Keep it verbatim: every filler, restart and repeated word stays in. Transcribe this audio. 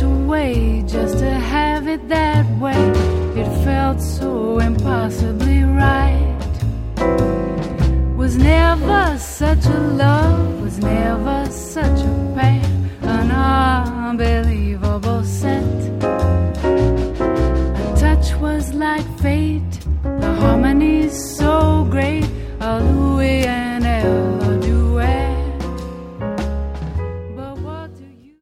away just to have it that way. It felt so impossibly right. Was never such a love, was never such a